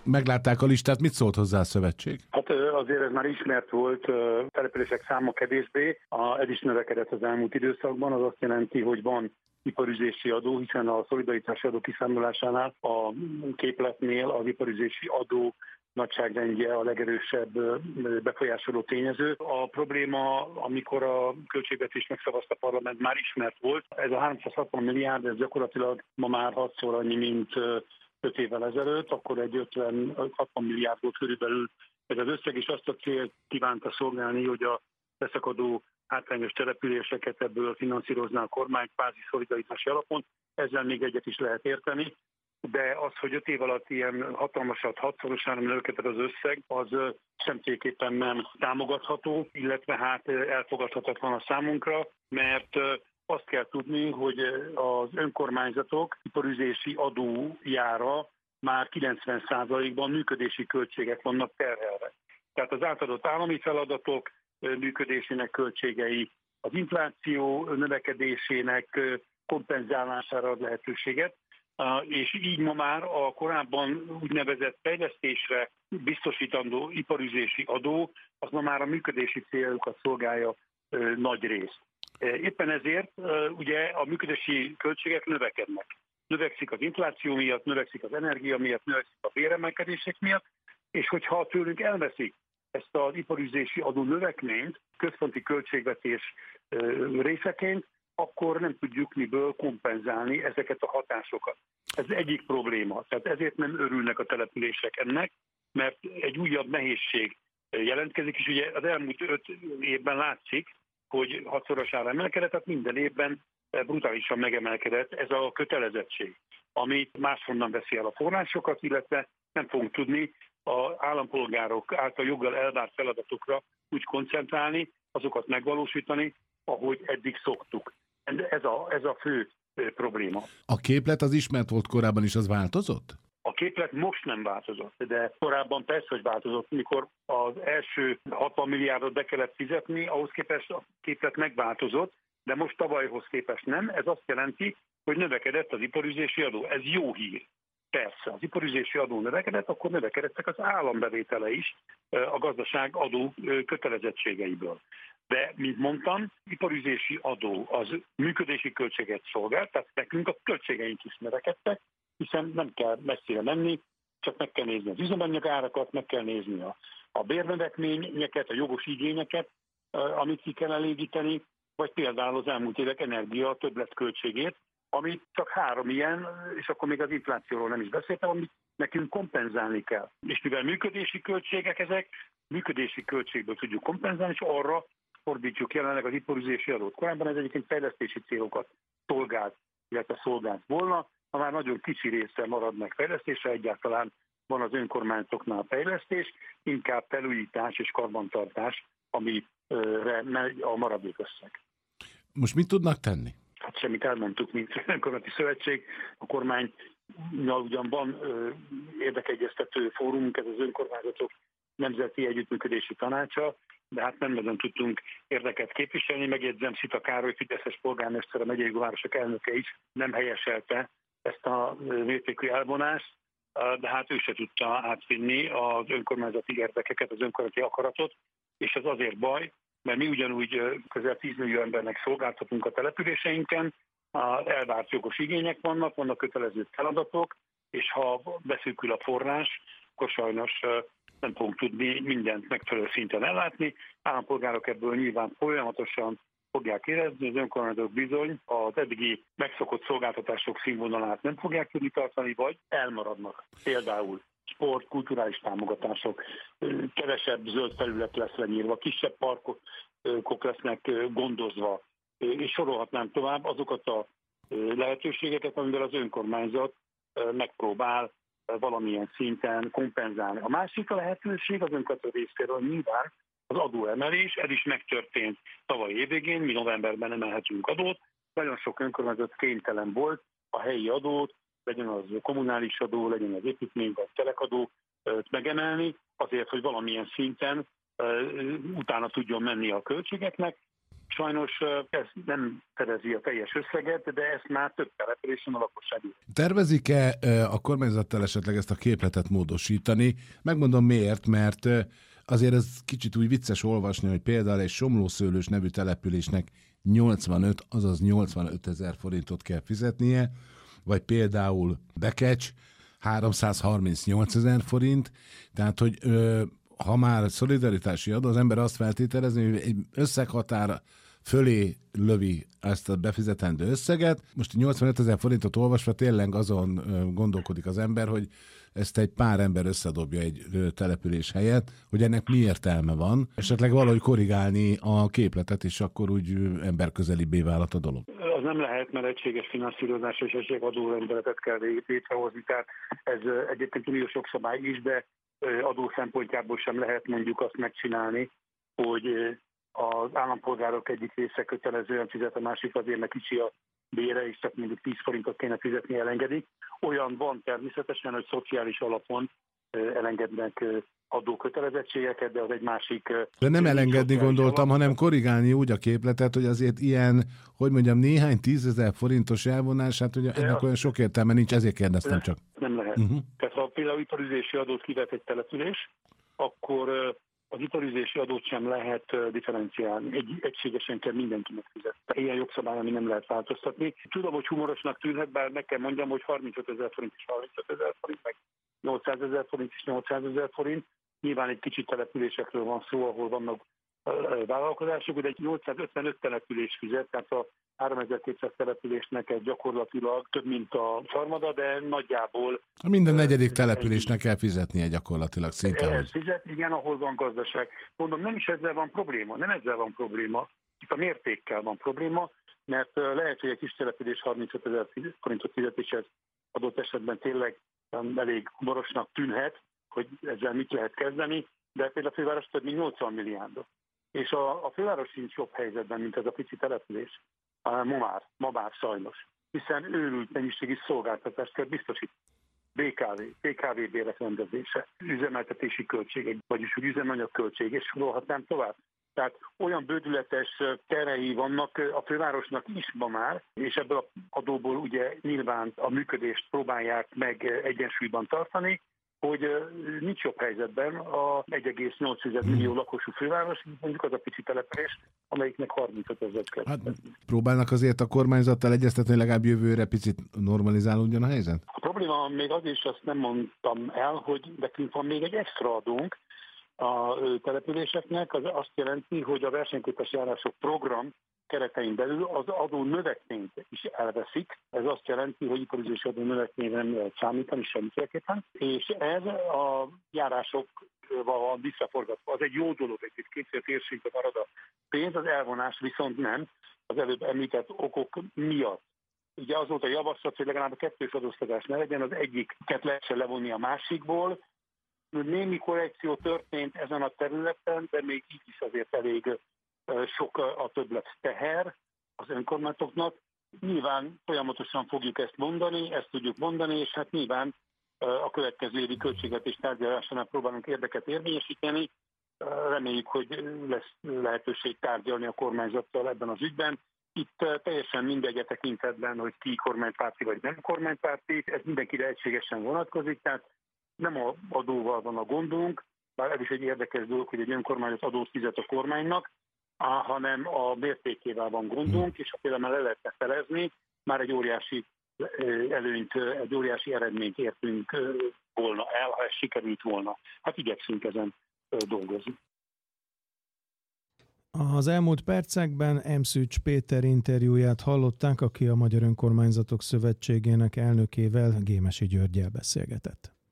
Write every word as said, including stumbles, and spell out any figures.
meglátták a listát, mit szólt hozzá a szövetség? Hát azért ez már ismert volt, települések száma kevésbé, a, ez is növekedett az elmúlt időszakban, az azt jelenti, hogy van iparüzési adó, hiszen a szolidaritási adó kiszámolásánál a képletnél az iparüzési adó nagyságrendje a legerősebb befolyásoló tényező. A probléma, amikor a költségvetést megszavazta a parlament, már ismert volt. Ez a háromszázhatvan milliárd, ez gyakorlatilag ma már hatszor annyi, mint öt évvel ezelőtt, akkor egy ötven-hatvan milliárd volt körülbelül ez az összeg, és azt a célt kívánta szolgálni, hogy a leszakadó hátrányos településeket ebből finanszírozná a kormány kvázi szolidaritási alapon. Ezzel még egyet is lehet érteni, de az, hogy öt év alatt ilyen hatalmasat, hatszorosára növekedett az összeg, az semmiképpen nem támogatható, illetve hát elfogadhatatlan a számunkra, mert azt kell tudni, hogy az önkormányzatok iparüzési adójára már kilencven százalékban működési költségek vannak terhelve. Tehát az átadott állami feladatok működésének költségei, az infláció növekedésének kompenzálására ad lehetőséget, és így ma már a korábban úgynevezett fejlesztésre biztosítandó iparüzési adó, az ma már a működési célokat szolgálja nagy részt. Éppen ezért ugye a működési költségek növekednek. Növekszik az infláció miatt, növekszik az energia miatt, növekszik a béremelkedések miatt, és hogyha tőlünk elveszik ezt az iparüzési adó növekményt központi költségvetés részeként, akkor nem tudjuk miből kompenzálni ezeket a hatásokat. Ez egyik probléma. Tehát ezért nem örülnek a települések ennek, mert egy újabb nehézség jelentkezik, és ugye az elmúlt öt évben látszik, hogy hatszorosára emelkedett, tehát minden évben brutálisan megemelkedett ez a kötelezettség, amit máshonnan veszi el a forrásokat, illetve nem fogunk tudni az állampolgárok által joggal elvárt feladatokra úgy koncentrálni, azokat megvalósítani, ahogy eddig szoktuk. Ez a, ez a fő probléma. A képlet az ismert volt korábban is, az változott? A képlet most nem változott, de korábban persze, hogy változott. Mikor az első hatvan milliárdot be kellett fizetni, ahhoz képest a képlet megváltozott, de most tavalyhoz képest nem. Ez azt jelenti, hogy növekedett az iparüzési adó. Ez jó hír. Persze, az iparüzési adó növekedett, akkor növekedettek az állambevétele is a gazdaság adó kötelezettségeiből. De, mint mondtam, iparüzési adó az működési költséget szolgál, tehát nekünk a költségeink is növekedtek, hiszen nem kell messzire menni, csak meg kell nézni az üzemanyag árakat, meg kell nézni a, a bérnövekményeket, a jogos igényeket, amit ki kell elégíteni, vagy például az elmúlt évek energia többletköltségét, ami csak három ilyen, és akkor még az inflációról nem is beszéltem, amit nekünk kompenzálni kell. És mivel működési költségek ezek, működési költségből tudjuk kompenzálni, és arra fordítjuk jelenleg az iparüzési adót. Korábban ez egyébként fejlesztési célokat szolgált, illetve szolgált volna, ha már nagyon kicsi része marad meg fejlesztésre, egyáltalán van az önkormányzatoknál fejlesztés, inkább felújítás és karbantartás, amire megy a maradék összeg. Most mit tudnak tenni? Hát semmit elmondtuk, mint önkormányzati szövetség. A kormánynal ugyan van ö, érdekegyeztető fórumunk, ez az önkormányzatok nemzeti együttműködési tanácsa, de hát nem nagyon tudtunk érdeket képviselni. Megjegyzem, Szita Károly, fideszes polgármester, a megyei városok elnöke is nem helyeselte ezt a mértékű elvonást, de hát ő se tudta átvinni az önkormányzati érdekeket, az önkormányzati akaratot, és ez azért baj, mert mi ugyanúgy közel tíz millió embernek szolgáltatunk a településeinken, elvárt jogos igények vannak, vannak kötelező feladatok, és ha beszűkül a forrás, akkor sajnos nem fogunk tudni mindent megfelelő szinten ellátni. Állampolgárok ebből nyilván folyamatosan fogják érezni, az önkormányzatok bizony az eddigi megszokott szolgáltatások színvonalát nem fogják tudni tartani, vagy elmaradnak. Például sport, kulturális támogatások, kevesebb zöld felület lesz lenyírva, kisebb parkok lesznek gondozva, és sorolhatnám tovább azokat a lehetőségeket, amivel az önkormányzat megpróbál valamilyen szinten kompenzálni. A másik a lehetőség az önkormányzat részéről nyilván az adóemelés, ez is megtörtént tavaly évvégén, mi novemberben emelhetünk adót, nagyon sok önkormányzat kénytelen volt a helyi adót, legyen az kommunális adó, legyen az építmény vagy telekadó megemelni, azért, hogy valamilyen szinten utána tudjon menni a költségeknek. Sajnos ez nem fedezi a teljes összeget, de ezt már több településen a lakosság. Tervezik-e a kormányzattal esetleg ezt a képletet módosítani? Megmondom miért, mert azért ez kicsit úgy vicces olvasni, hogy például egy Somlószőlős nevű településnek nyolcvanöt, azaz nyolcvanötezer forintot kell fizetnie, vagy például Bekecs háromszázharmincnyolcezer forint, tehát hogy ö, ha már szolidaritási adó, az ember azt feltételezni, hogy egy összeghatár fölé lövi ezt a befizetendő összeget. Most nyolcvanötezer forintot olvasva tényleg azon gondolkodik az ember, hogy ezt egy pár ember összedobja egy település helyett, hogy ennek mi értelme van, esetleg valahogy korrigálni a képletet, és akkor úgy emberközelibbé válhat a dolog. Az nem lehet, mert egységes finanszírozás és egységes adórendeletet kell létrehozni, tehát ez egyébként uniós jogszabály is, de adó szempontjából sem lehet mondjuk azt megcsinálni, hogy az állampolgárok egyik része kötelezően fizet, a másik azért, mert kicsi a bére, és csak mondjuk tíz forintot kéne fizetni, elengedik. Olyan van természetesen, hogy szociális alapon elengednek adókötelezettségeket, de az egy másik... De nem elengedni gondoltam, alap, hanem korrigálni úgy a képletet, hogy azért ilyen, hogy mondjam, néhány tízezer forintos elvonás, hát ugye ennek olyan sok értelme nincs, ezért kérdeztem csak. Nem lehet. Uh-huh. Tehát ha például iparüzési adót kivet egy település, akkor az iparüzési adót sem lehet differenciálni. Egy, egységesen kell mindenkinek fizetni. Ilyen jogszabály, ami nem lehet változtatni. Tudom, hogy humorosnak tűnhet, bár meg kell mondjam, hogy harmincötezer forint és harmincötezer forint, meg nyolcszázezer forint és nyolcszázezer forint. Nyilván egy kicsit településekről van szó, ahol vannak vállalkozások, de egy nyolcszázötvenöt település fizet, tehát a háromezer-kétszáz településnek ez gyakorlatilag több, mint a harmada, de nagyjából... Minden negyedik településnek kell fizetnie gyakorlatilag szinte. Ez fizet, igen, ahol van gazdaság. Mondom, nem is ezzel van probléma, nem ezzel van probléma. Itt a mértékkel van probléma, mert lehet, hogy egy kis település harmincötezer forintot fizetéshez adott esetben tényleg elég borosnak tűnhet, hogy ezzel mit lehet kezdeni, de például a főváros több mint nyolcvan milliárdot. És a, a főváros sincs jobb helyzetben, mint ez a pici település. Ma már, ma már sajnos. Hiszen őrült mennyiségi szolgáltatást kell biztosítani. bé ká vé, bé ká vé bérek rendezése, üzemeltetési költségek, vagyis úgy üzemanyagköltség, és sorolhatnám tovább. Tehát olyan bődületes terei vannak a fővárosnak is ma már, és ebből az adóból ugye nyilván a működést próbálják meg egyensúlyban tartani, hogy nincs jobb helyzetben a egy egész nyolc millió lakosú főváros, mondjuk az a pici település, amelyiknek harmincötezer kell. Hát próbálnak azért a kormányzattal egyeztetni, hogy legalább jövőre picit normalizálódjon a helyzet? A probléma még az is, azt nem mondtam el, hogy nekünk van még egy extra adónk a településeknek, az azt jelenti, hogy a versenyképes járások program keretein belül az adó növekményt is elveszik. Ez azt jelenti, hogy iparüzési adó növekményre nem lehet számítani semmiféleképpen, és ez a járásokval van visszaforgatva. Az egy jó dolog, egy kétszer térségben marad a pénz, az elvonás viszont nem, az előbb említett okok miatt. Ugye az volt a javaslat, hogy legalább a kettős adóztatás ne legyen, az egyiket lehessen levonni a másikból. Némi korrekció történt ezen a területen, de még így is azért elég sok a többlet teher az önkormányzatoknak. Nyilván folyamatosan fogjuk ezt mondani, ezt tudjuk mondani, és hát nyilván a következő évi költségvetés tárgyalásánál próbálunk érdeket érvényesíteni. Reméljük, hogy lesz lehetőség tárgyalni a kormányzattal ebben az ügyben. Itt teljesen mindegy a tekintetben, hogy ki kormánypárti vagy nem kormánypárti, ez mindenkire egységesen vonatkozik, tehát nem a adóval van a gondunk, bár ez is egy érdekes dolog, hogy egy önkormányzat adót fizet a kormánynak, hanem a mértékével van gondunk, és ha például le lehetne felezni, már egy óriási előnyt, egy óriási eredményt értünk volna el, ha ez sikerült volna. Hát igyekszünk ezen dolgozni. Az elmúlt percekben Emszűcs Péter interjúját hallották, aki a Magyar Önkormányzatok Szövetségének elnökével, Gémesi Györggyel beszélgetett.